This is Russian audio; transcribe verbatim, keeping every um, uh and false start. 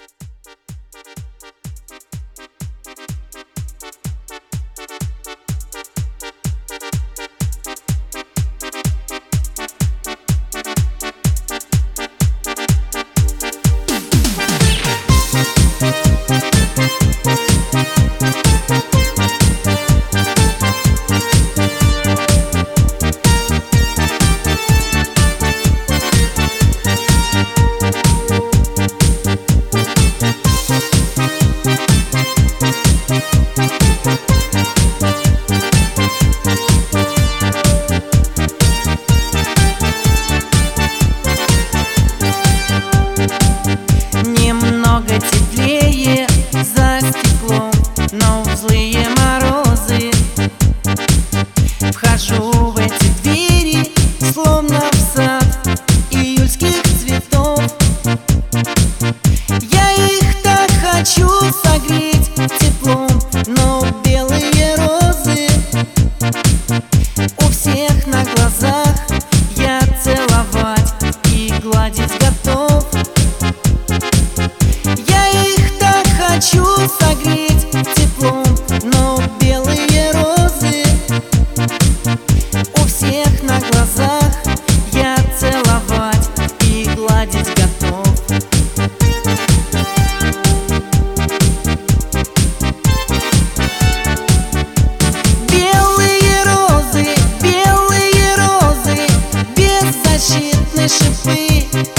Немного теплее за стеклом, но в злые морозы вхожу в эти двери, словно в сад июльских цветов. Я их так хочу согреть теплом, но белые розы у всех на глазах я целовать и гладить готов. Хочу согреть теплом, но белые розы у всех на глазах я целовать и гладить готов. Белые розы, белые розы, беззащитные шипы.